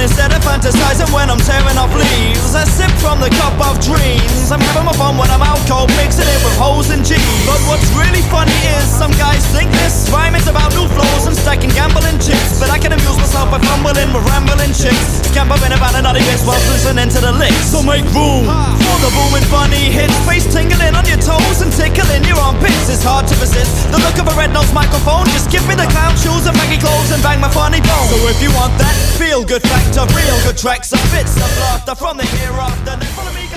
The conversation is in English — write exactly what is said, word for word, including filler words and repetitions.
instead of fantasizing when I'm tearing off leaves. I sip from the cup of dreams. I'm having my fun when I'm out cold, mixing it with hoes and G's. But what's really funny is some guys think this rhyme is about new flows and stacking gambling chips. But I can amuse myself by fumbling with rambling chicks, scampering about another bits while listening to the licks. So make room for the booming funny hits, face tingling on your toes and tickling your armpits. It's hard to resist the look of a red-nosed microphone. Just give me the clown shoes and baggy clothes and bang my funny bone. So if you want that feel-good factor, real good tracks, and bits of laughter from the hereafter, then follow me.